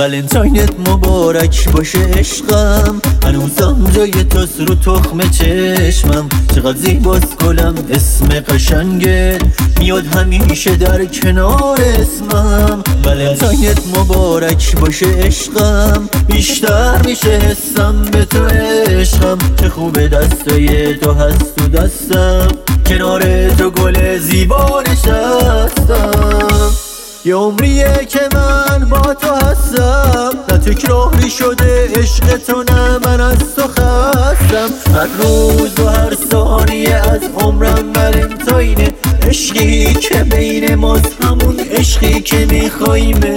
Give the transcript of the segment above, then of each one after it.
ولنتاینت مبارک باشه عشقم، هنوزم جای توست رو تخم چشمم. چقدر زیباست گلم اسم قشنگه، میاد همیشه در کنار اسمم. ولنتاینت مبارک باشه عشقم، بیشتر میشه حسم به تو عشقم. چه خوبه دستای تو هست تو دستم، کنار تو گل زیبا نشستم. یه عمریه که من با تو هستم، نه تکراری شده عشق تو نه من از تو خستم. هر روز و هر ثانیه از عمرم ولنتاینه، عشقی که بین ماست همون عشقی که میخوایمه.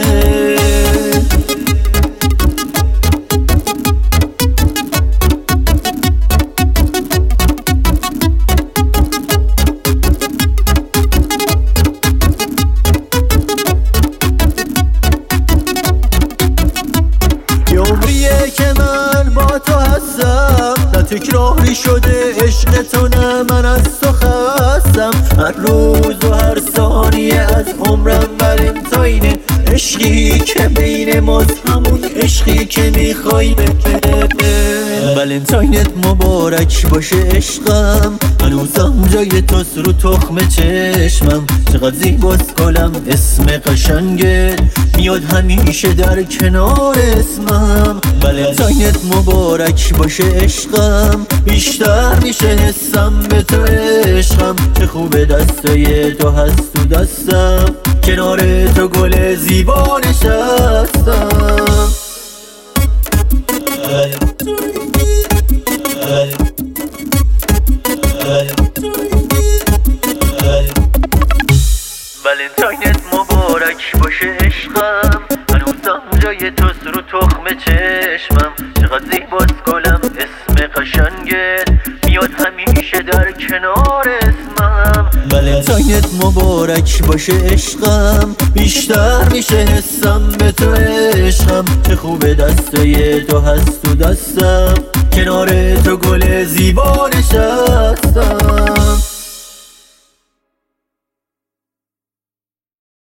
که من با تو هستم، نه تکراری شده عشق تو نه من از تو خستم. هر روز و هر ثانیه از عمرم ولنتاینه، عشقی که بین ماست همون عشقی که میخوایمه. ولنتاینت مبارک باشه عشقم، هنوزم جای توست رو تخم چشمم. چقدر زیباست گلم اسم قشنگه، میاد همیشه در کنار اسمم. ولنتاینت مبارک باشه عشقم، بیشتر میشه حسم به تو عشقم. چه خوبه دستای تو هست تو دستم، کنار تو گل زیبا نشستم. ولنتاینت مبارک باشه عشقم، هنوزم جای توست رو تخم چشمم. چقدر زیباست گلم اسم قشنگه، میاد همیشه در کنار اسمم. ولنتاینت مبارک باشه عشقم، بیشتر میشه حسم به تو عشقم. چه خوبه دستای تو هست تو دستم، کنار تو گل زیبا نشستم.